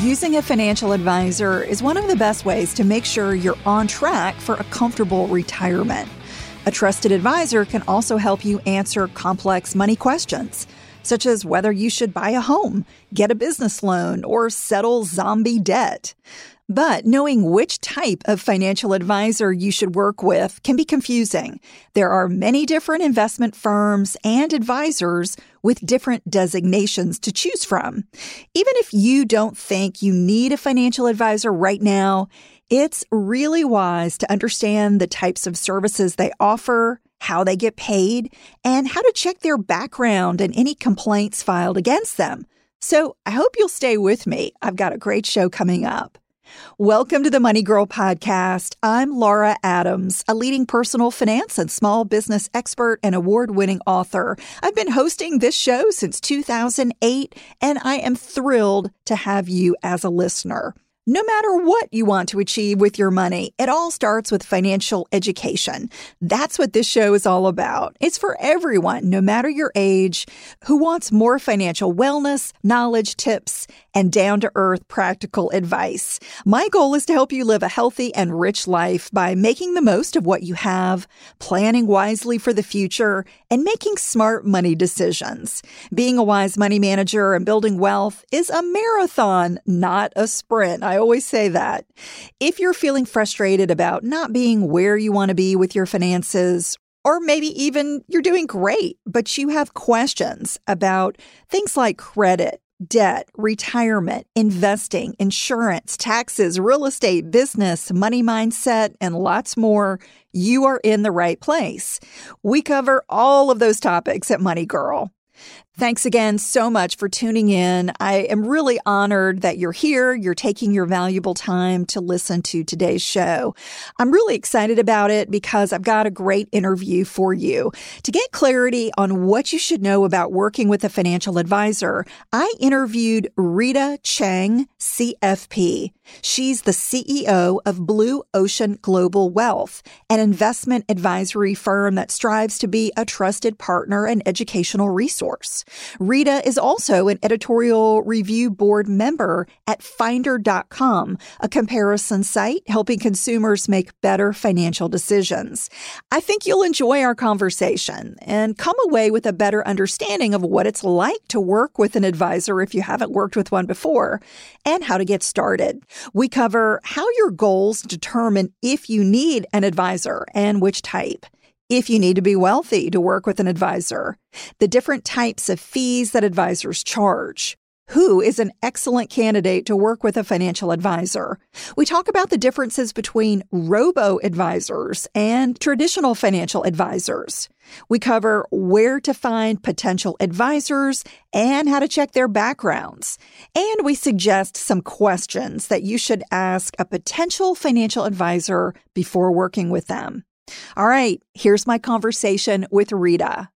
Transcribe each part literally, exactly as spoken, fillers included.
Using a financial advisor is one of the best ways to make sure you're on track for a comfortable retirement. A trusted advisor can also help you answer complex money questions, such as whether you should buy a home, get a business loan, or settle zombie debt. But knowing which type of financial advisor you should work with can be confusing. There are many different investment firms and advisors with different designations to choose from. Even if you don't think you need a financial advisor right now, it's really wise to understand the types of services they offer, how they get paid, and how to check their background and any complaints filed against them. So I hope you'll stay with me. I've got a great show coming up. Welcome to the Money Girl Podcast. I'm Laura Adams, a leading personal finance and small business expert and award-winning author. I've been hosting this show since two thousand eight, and I am thrilled to have you as a listener. No matter what you want to achieve with your money, it all starts with financial education. That's what this show is all about. It's for everyone, no matter your age, who wants more financial wellness, knowledge, tips, and down-to-earth practical advice. My goal is to help you live a healthy and rich life by making the most of what you have, planning wisely for the future, and making smart money decisions. Being a wise money manager and building wealth is a marathon, not a sprint. I always say that. If you're feeling frustrated about not being where you want to be with your finances, or maybe even you're doing great, but you have questions about things like credit, debt, retirement, investing, insurance, taxes, real estate, business, money mindset, and lots more, you are in the right place. We cover all of those topics at Money Girl. Thanks again so much for tuning in. I am really honored that you're here. You're taking your valuable time to listen to today's show. I'm really excited about it because I've got a great interview for you. To get clarity on what you should know about working with a financial advisor, I interviewed Rita Cheng, C F P. She's the C E O of Blue Ocean Global Wealth, an investment advisory firm that strives to be a trusted partner and educational resource. Rita is also an editorial review board member at Finder dot com, a comparison site helping consumers make better financial decisions. I think you'll enjoy our conversation and come away with a better understanding of what it's like to work with an advisor if you haven't worked with one before, and how to get started. We cover how your goals determine if you need an advisor and which type. If you need to be wealthy to work with an advisor, the different types of fees that advisors charge, who is an excellent candidate to work with a financial advisor. We talk about the differences between robo-advisors and traditional financial advisors. We cover where to find potential advisors and how to check their backgrounds. And we suggest some questions that you should ask a potential financial advisor before working with them. All right, here's my conversation with Rita.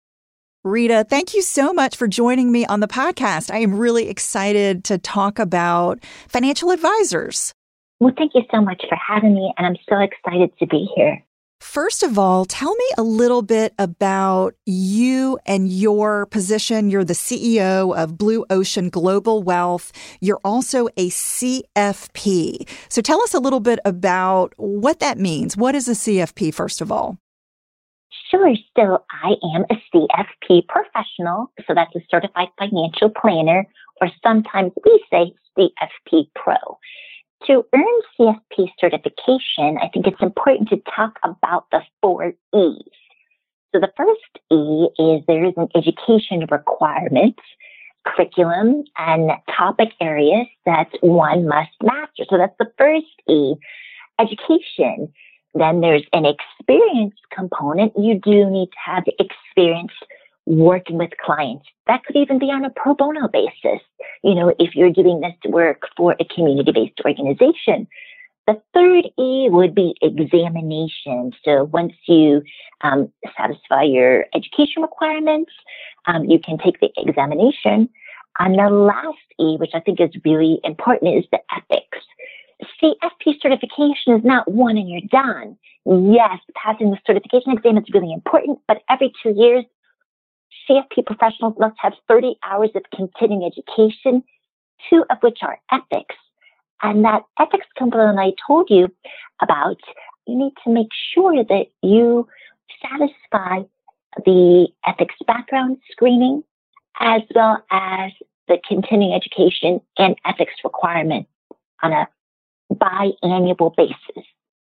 Rita, thank you so much for joining me on the podcast. I am really excited to talk about financial advisors. Well, thank you so much for having me, and I'm so excited to be here. First of all, tell me a little bit about you and your position. You're the C E O of Blue Ocean Global Wealth. You're also a C F P. So tell us a little bit about what that means. What is a C F P, first of all? Sure. So I am a C F P professional. So that's a certified financial planner, or sometimes we say C F P Pro. To earn C F P certification, I think it's important to talk about the four E's. So the first E is there is an education requirement, curriculum, and topic areas that one must master. So that's the first E, education. Then there's an experience component. You do need to have experience working with clients. That could even be on a pro bono basis. You know, if you're doing this work for a community-based organization. The third E would be examination. So once you um, satisfy your education requirements, um, you can take the examination. And the last E, which I think is really important, is the ethics. C F P certification is not one and you're done. Yes, passing the certification exam is really important, but every two years, C F P professionals must have thirty hours of continuing education two of which are ethics. And that ethics component I told you about, you need to make sure that you satisfy the ethics background screening as well as the continuing education and ethics requirement on a biannual basis.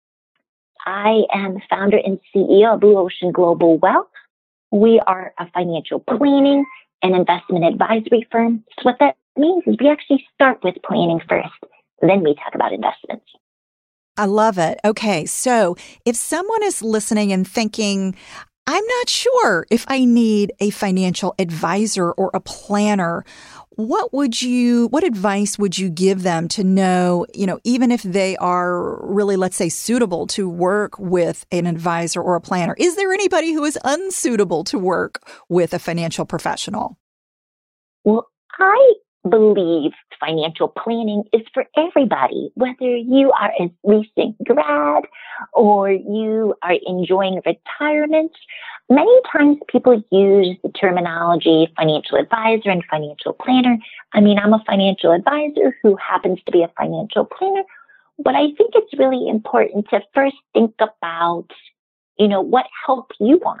I am the founder and C E O of Blue Ocean Global Wealth. We are a financial planning and investment advisory firm. So what that means is we actually start with planning first, then we talk about investments. I love it. Okay, so if someone is listening and thinking, I'm not sure if I need a financial advisor or a planner, what would you, what advice would you give them to know, you know, even if they are really, let's say, suitable to work with an advisor or a planner? Is there anybody who is unsuitable to work with a financial professional? Well, I believe financial planning is for everybody, whether you are a recent grad or you are enjoying retirement. Many times people use the terminology financial advisor and financial planner. I mean, I'm a financial advisor who happens to be a financial planner, but I think it's really important to first think about, you know, what help you want.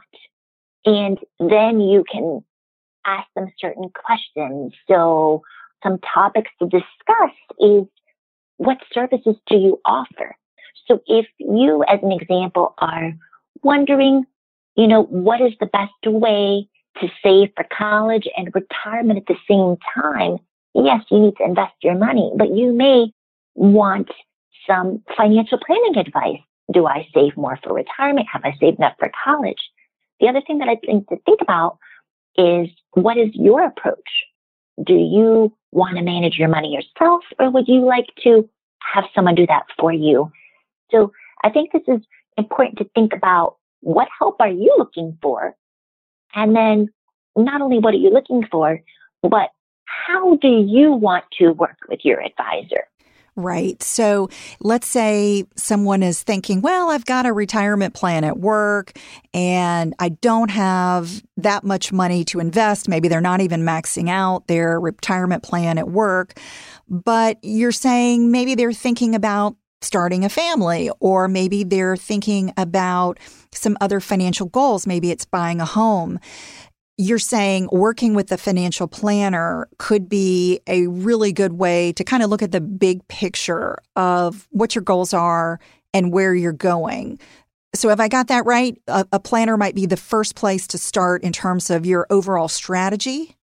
And then you can ask them certain questions. So some topics to discuss is, what services do you offer? So if you, as an example, are wondering, you know, what is the best way to save for college and retirement at the same time? Yes, you need to invest your money, but you may want some financial planning advice. Do I save more for retirement? Have I saved enough for college? The other thing that I think to think about is, what is your approach? Do you want to manage your money yourself, or would you like to have someone do that for you? So I think this is important to think about, what help are you looking for? And then not only what are you looking for, but how do you want to work with your advisor? Right. So let's say someone is thinking, well, I've got a retirement plan at work and I don't have that much money to invest. Maybe they're not even maxing out their retirement plan at work. But you're saying maybe they're thinking about starting a family, or maybe they're thinking about some other financial goals. Maybe it's buying a home. You're saying working with the financial planner could be a really good way to kind of look at the big picture of what your goals are and where you're going. So have I got that right? A, a planner might be the first place to start in terms of your overall strategy?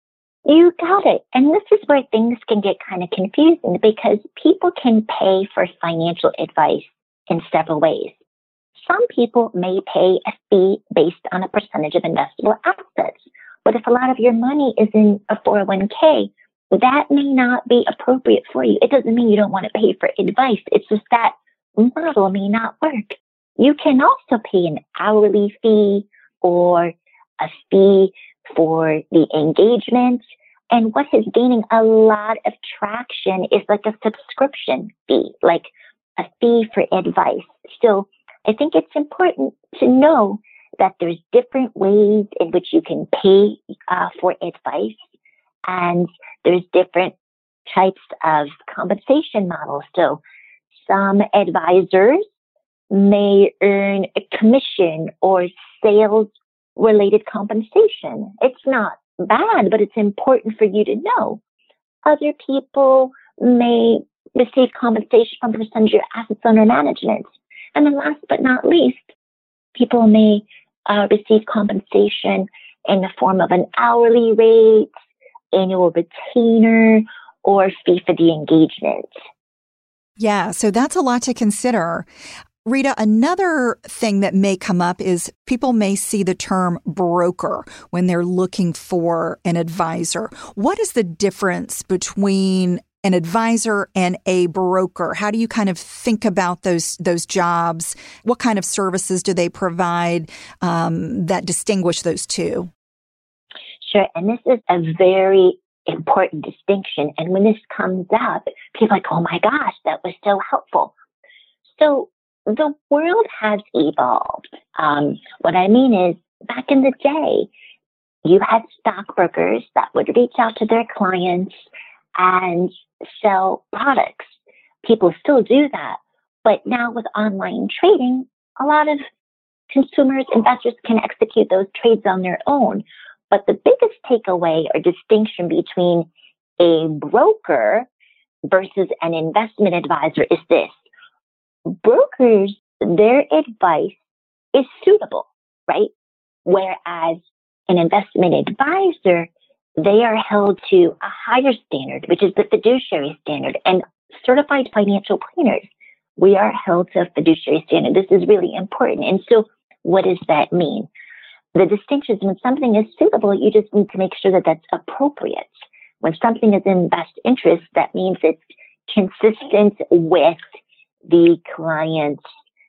You got it. And this is where things can get kind of confusing, because people can pay for financial advice in several ways. Some people may pay a fee based on a percentage of investable assets. But if a lot of your money is in a four oh one k, that may not be appropriate for you. It doesn't mean you don't want to pay for advice. It's just that model may not work. You can also pay an hourly fee or a fee for the engagement. And what is gaining a lot of traction is like a subscription fee, like a fee for advice. So I think it's important to know that there's different ways in which you can pay uh, for advice, and there's different types of compensation models. So some advisors may earn a commission or sales-related compensation. It's not bad, but it's important for you to know. Other people may receive compensation from the percentage of your assets under management. And then last but not least, people may uh, receive compensation in the form of an hourly rate, annual retainer, or fee for the engagement. Yeah, so that's a lot to consider. Rita, another thing that may come up is people may see the term broker when they're looking for an advisor. What is the difference between an advisor and a broker? How do you kind of think about those those jobs? What kind of services do they provide um, that distinguish those two? Sure. And this is a very important distinction. And when this comes up, people are like, oh my gosh, that was so helpful. So the world has evolved. Um, what I mean is, back in the day, you had stockbrokers that would reach out to their clients and sell products. People still do that. But now with online trading, a lot of consumers, investors can execute those trades on their own. But the biggest takeaway or distinction between a broker versus an investment advisor is this. Brokers, their advice is suitable, right? Whereas an investment advisor, they are held to a higher standard, which is the fiduciary standard. And certified financial planners, we are held to a fiduciary standard. This is really important. And so what does that mean? The distinction is when something is suitable, you just need to make sure that that's appropriate. When something is in best interest, that means it's consistent with the client's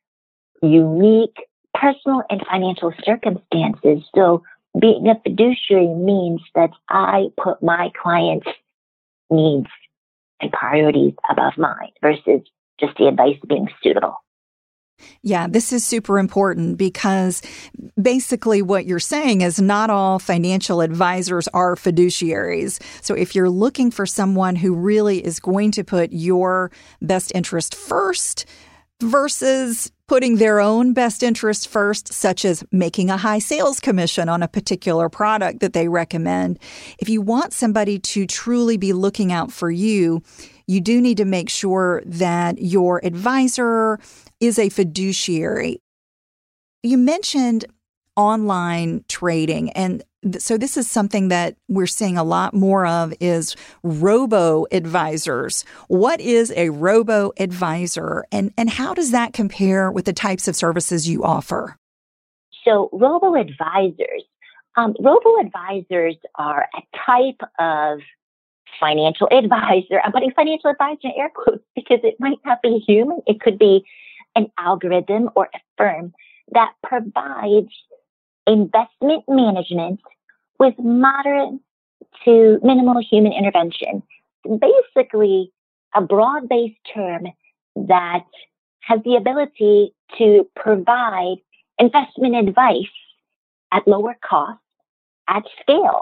unique personal and financial circumstances. So being a fiduciary means that I put my client's needs and priorities above mine versus just the advice being suitable. Yeah, this is super important because basically what you're saying is not all financial advisors are fiduciaries. So if you're looking for someone who really is going to put your best interest first versus putting their own best interest first, such as making a high sales commission on a particular product that they recommend, if you want somebody to truly be looking out for you, you do need to make sure that your advisor is a fiduciary. You mentioned online trading, and th- so this is something that we're seeing a lot more of is robo-advisors. What is a robo-advisor, and, and how does that compare with the types of services you offer? So robo-advisors, um, robo-advisors are a type of financial advisor. I'm putting financial advisor in air quotes because it might not be human. It could be an algorithm or a firm that provides investment management with moderate to minimal human intervention. Basically, a broad-based term that has the ability to provide investment advice at lower cost, at scale.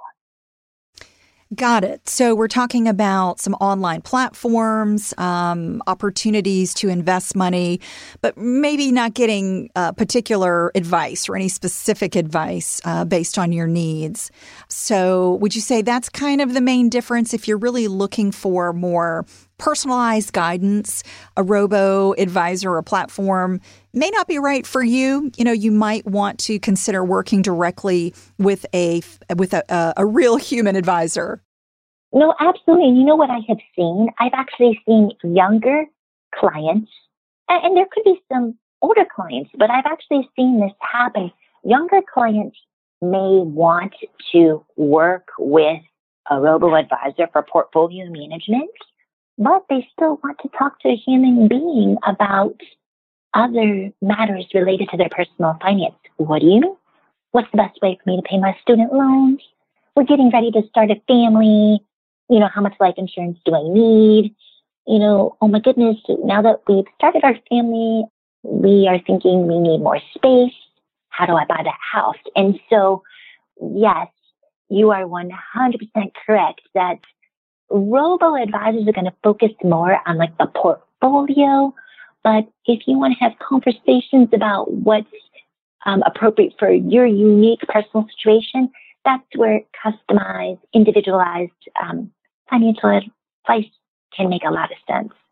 Got it. So we're talking about some online platforms, um, opportunities to invest money, but maybe not getting uh, particular advice or any specific advice uh, based on your needs. So would you say that's kind of the main difference if you're really looking for more personalized guidance? A robo-advisor or platform may not be right for you. You know, you might want to consider working directly with a with a, a, a real human advisor. No, absolutely. And you know what I have seen? I've actually seen younger clients, and, and there could be some older clients, but I've actually seen this happen. Younger clients may want to work with a robo-advisor for portfolio management, but they still want to talk to a human being about other matters related to their personal finance. What do you mean? What's the best way for me to pay my student loans? We're getting ready to start a family. You know, how much life insurance do I need? You know, oh my goodness, now that we've started our family, we are thinking we need more space. How do I buy that house? And so, yes, you are one hundred percent correct that robo-advisors are going to focus more on like the portfolio. But if you want to have conversations about what's um, appropriate for your unique personal situation, that's where customized, individualized um, financial advice can make a lot of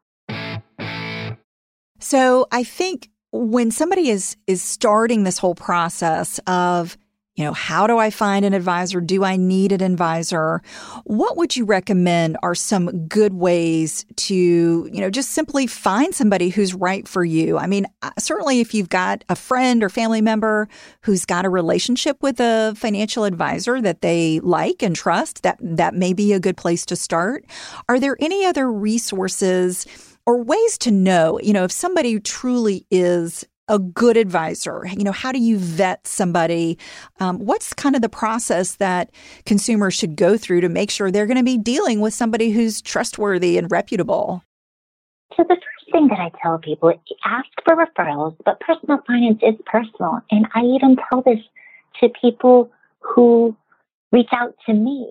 sense. So I think when somebody is is starting this whole process of, you know, how do I find an advisor? Do I need an advisor? What would you recommend are some good ways to, you know, just simply find somebody who's right for you? I mean, certainly if you've got a friend or family member who's got a relationship with a financial advisor that they like and trust, that that may be a good place to start. Are there any other resources or ways to know, you know, if somebody truly is a good advisor? You know, how do you vet somebody? Um, what's kind of the process that consumers should go through to make sure they're going to be dealing with somebody who's trustworthy and reputable? So the first thing that I tell people is ask for referrals, but personal finance is personal. And I even tell this to people who reach out to me.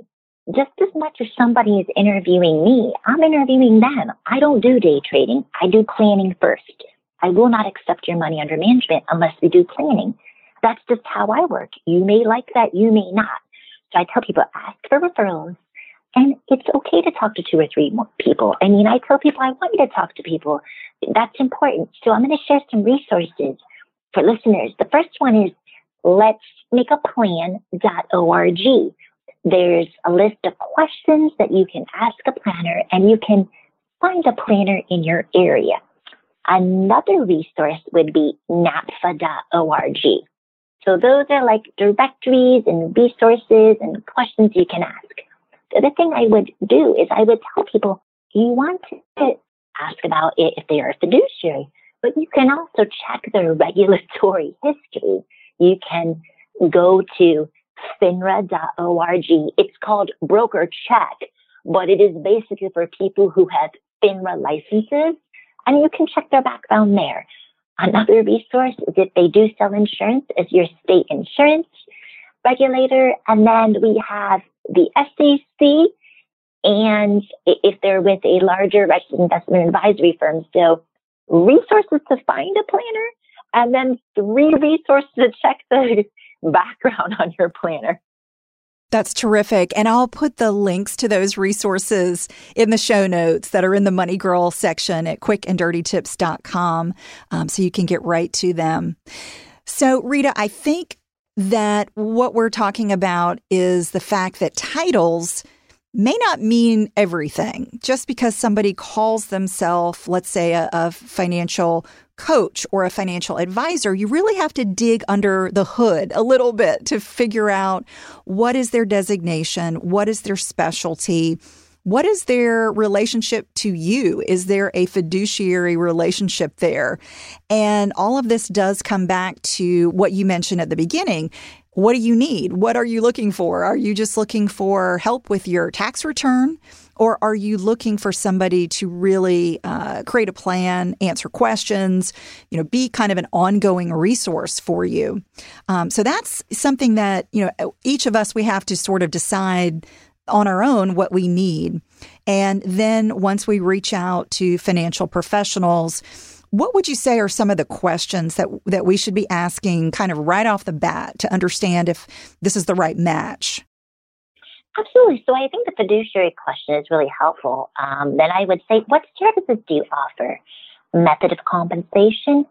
just as much as somebody is interviewing me, I'm interviewing them. I don't do day trading. I do planning first. I will not accept your money under management unless we do planning. That's just how I work. You may like that, you may not. So I tell people, ask for referrals. And it's okay to talk to two or three more people. I mean, I tell people I want you to talk to people. That's important. So I'm going to share some resources for listeners. The first one is let's make a plan dot org. There's a list of questions that you can ask a planner, and you can find a planner in your area. Another resource would be N A P F A dot org. So those are like directories and resources and questions you can ask. The other thing I would do is I would tell people, you want to ask about it if they are a fiduciary, but you can also check their regulatory history. You can go to F I N R A dot org. It's called Broker Check, but it is basically for people who have F I N R A licenses, and you can check their background there. Another resource is if they do sell insurance, is your state insurance regulator. And then we have the S E C, and if they're with a larger registered investment advisory firm. So resources to find a planner, and then three resources to check the background on your planner. That's terrific. And I'll put the links to those resources in the show notes that are in the Money Girl section at quick and dirty tips dot com, um, so you can get right to them. So, Rita, I think that what we're talking about is the fact that titles may not mean everything. Just because somebody calls themselves, let's say, a, a financial coach or a financial advisor, you really have to dig under the hood a little bit to figure out what is their designation, what is their specialty, what is their relationship to you? Is there a fiduciary relationship there? And all of this does come back to what you mentioned at the beginning. What do you need? What are you looking for? Are you just looking for help with your tax return? Or are you looking for somebody to really uh, create a plan, answer questions, you know, be kind of an ongoing resource for you? Um, so that's something that, you know, each of us, we have to sort of decide on our own what we need. And then once we reach out to financial professionals, what would you say are some of the questions that that we should be asking kind of right off the bat to understand if this is the right match? Absolutely. So I think the fiduciary question is really helpful. Um, then I would say, what services do you offer? Method of compensation?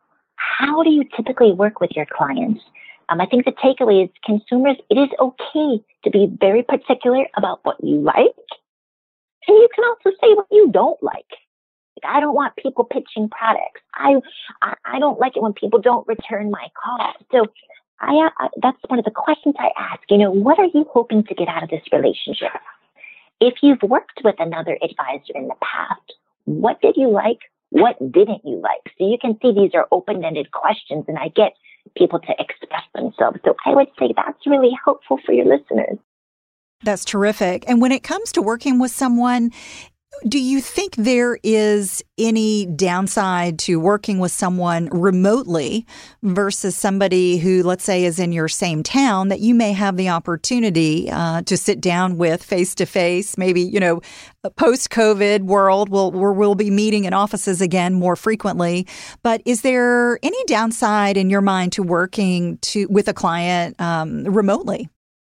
How do you typically work with your clients? Um, I think the takeaway is consumers, it is okay to be very particular about what you like. And you can also say what you don't like. Like, I don't want people pitching products. I, I I don't like it when people don't return my calls. So I, I that's one of the questions I ask. You know, what are you hoping to get out of this relationship? If you've worked with another advisor in the past, what did you like? What didn't you like? So you can see these are open-ended questions, and I get people to express themselves. So I would say that's really helpful for your listeners. That's terrific. And when it comes to working with someone, do you think there is any downside to working with someone remotely versus somebody who, let's say, is in your same town that you may have the opportunity uh, to sit down with face to face? Maybe, you know, post-COVID world, we'll, we'll be meeting in offices again more frequently. But is there any downside in your mind to working to with a client um, remotely?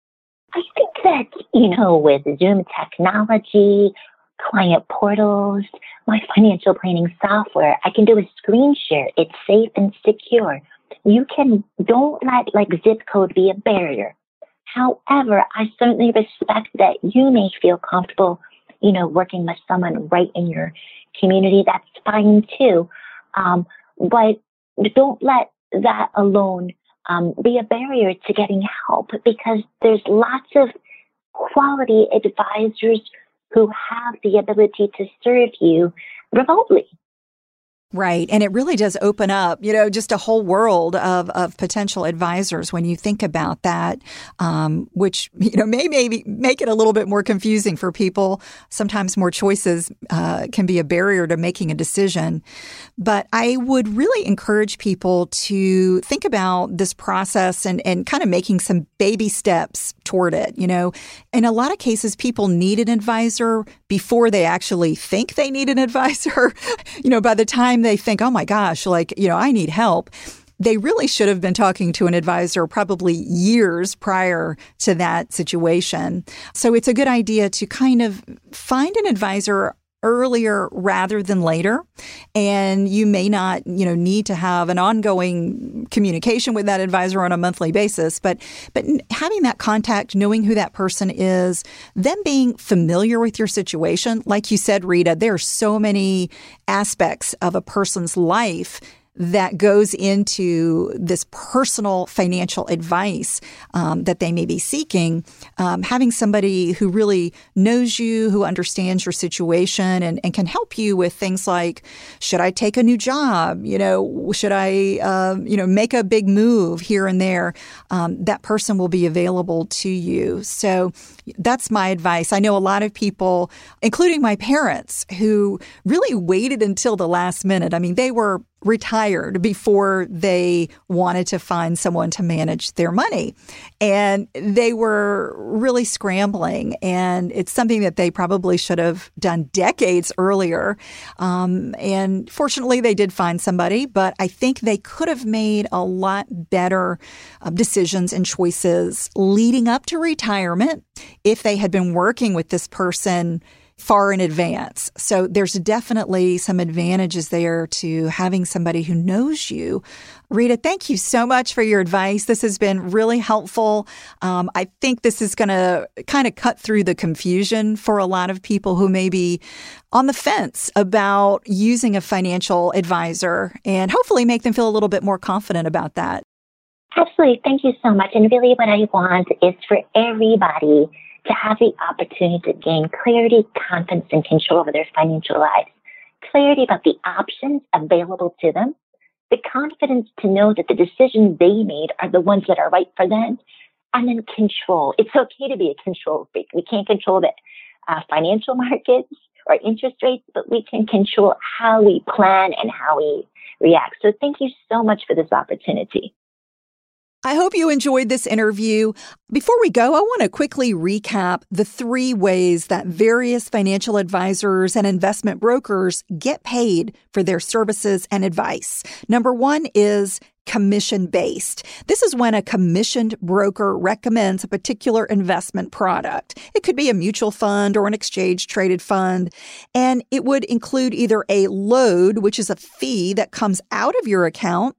I think that, you know, with Zoom technology, client portals, my financial planning software, I can do a screen share. It's safe and secure. You can, don't let like zip code be a barrier. However, I certainly respect that you may feel comfortable, you know, working with someone right in your community. That's fine too. Um, but don't let that alone um, be a barrier to getting help, because there's lots of quality advisors who have the ability to serve you remotely. Right. And it really does open up, you know, just a whole world of, of potential advisors when you think about that, um, which, you know, may maybe make it a little bit more confusing for people. Sometimes more choices uh, can be a barrier to making a decision. But I would really encourage people to think about this process and, and kind of making some baby steps toward it. You know, in a lot of cases, people need an advisor before they actually think they need an advisor. You know, by the time they think, oh my gosh, like, you know, I need help, they really should have been talking to an advisor probably years prior to that situation. So it's a good idea to kind of find an advisor earlier rather than later. And you may not, you know, need to have an ongoing communication with that advisor on a monthly basis, but but having that contact, knowing who that person is, them being familiar with your situation. Like you said, Rita, there are so many aspects of a person's life that goes into this personal financial advice um, that they may be seeking. Um, having somebody who really knows you, who understands your situation and, and can help you with things like, should I take a new job? You know, should I, uh, you know, make a big move here and there? Um, that person will be available to you. So that's my advice. I know a lot of people, including my parents, who really waited until the last minute. I mean, they were retired before they wanted to find someone to manage their money. And they were really scrambling. And it's something that they probably should have done decades earlier. Um, and fortunately, they did find somebody. But I think they could have made a lot better uh, decisions and choices leading up to retirement if they had been working with this person far in advance. So there's definitely some advantages there to having somebody who knows you. Rita, thank you so much for your advice. This has been really helpful. Um, I think this is going to kind of cut through the confusion for a lot of people who may be on the fence about using a financial advisor and hopefully make them feel a little bit more confident about that. Absolutely. Thank you so much. And really what I want is for everybody to have the opportunity to gain clarity, confidence, and control over their financial lives. Clarity about the options available to them, the confidence to know that the decisions they made are the ones that are right for them, and then control. It's okay to be a control freak. We can't control the uh, financial markets or interest rates, but we can control how we plan and how we react. So thank you so much for this opportunity. I hope you enjoyed this interview. Before we go, I want to quickly recap the three ways that various financial advisors and investment brokers get paid for their services and advice. Number one is commission-based. This is when a commissioned broker recommends a particular investment product. It could be a mutual fund or an exchange-traded fund, and it would include either a load, which is a fee that comes out of your account,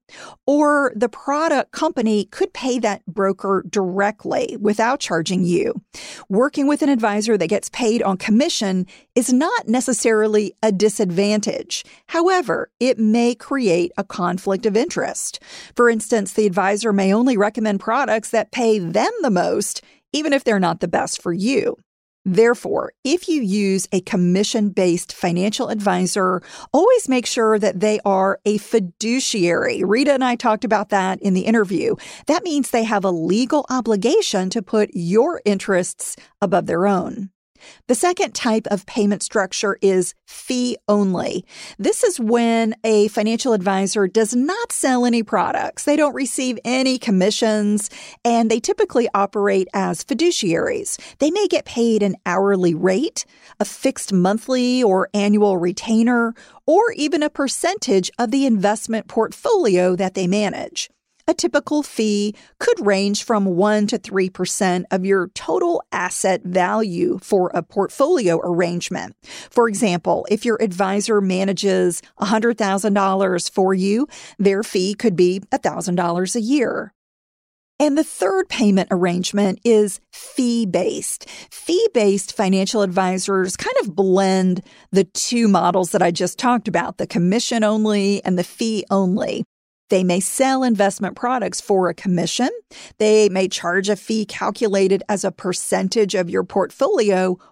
or the product company could pay that broker directly without charging you. Working with an advisor that gets paid on commission is not necessarily a disadvantage. However, it may create a conflict of interest. For instance, the advisor may only recommend products that pay them the most, even if they're not the best for you. Therefore, if you use a commission-based financial advisor, always make sure that they are a fiduciary. Rita and I talked about that in the interview. That means they have a legal obligation to put your interests above their own. The second type of payment structure is fee only. This is when a financial advisor does not sell any products. They don't receive any commissions, and they typically operate as fiduciaries. They may get paid an hourly rate, a fixed monthly or annual retainer, or even a percentage of the investment portfolio that they manage. A typical fee could range from one to three percent of your total asset value for a portfolio arrangement. For example, if your advisor manages one hundred thousand dollars for you, their fee could be one thousand dollars a year. And the third payment arrangement is fee-based. Fee-based financial advisors kind of blend the two models that I just talked about, the commission only and the fee only. They may sell investment products for a commission. They may charge a fee calculated as a percentage of your portfolio,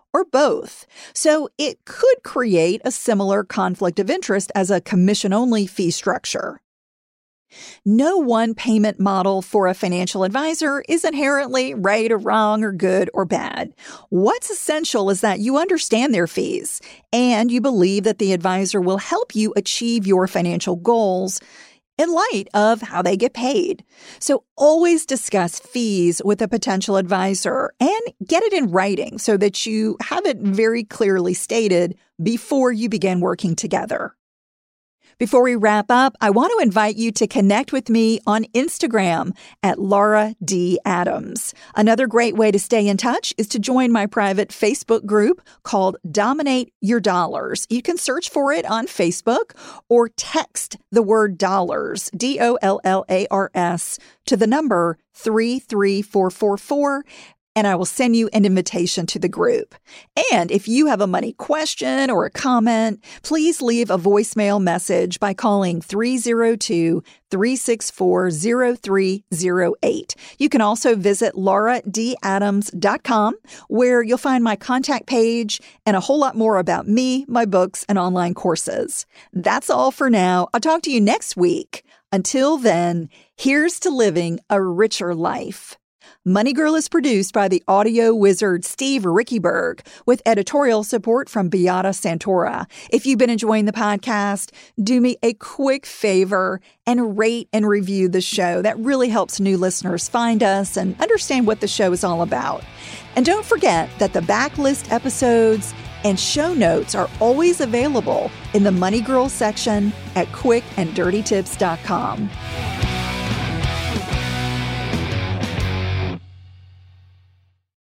or both. So it could create a similar conflict of interest as a commission-only fee structure. No one payment model for a financial advisor is inherently right or wrong or good or bad. What's essential is that you understand their fees and you believe that the advisor will help you achieve your financial goals in light of how they get paid. So always discuss fees with a potential advisor and get it in writing so that you have it very clearly stated before you begin working together. Before we wrap up, I want to invite you to connect with me on Instagram at Laura D. Adams. Another great way to stay in touch is to join my private Facebook group called Dominate Your Dollars. You can search for it on Facebook or text the word dollars, D O L L A R S, to the number three three four four four. And I will send you an invitation to the group. And if you have a money question or a comment, please leave a voicemail message by calling three oh two, three six four, oh three oh eight. You can also visit laura d adams dot com, where you'll find my contact page and a whole lot more about me, my books, and online courses. That's all for now. I'll talk to you next week. Until then, here's to living a richer life. Money Girl is produced by the audio wizard Steve Rickyberg with editorial support from Beata Santora. If you've been enjoying the podcast, do me a quick favor and rate and review the show. That really helps new listeners find us and understand what the show is all about. And don't forget that the backlist episodes and show notes are always available in the Money Girl section at quick and dirty tips dot com.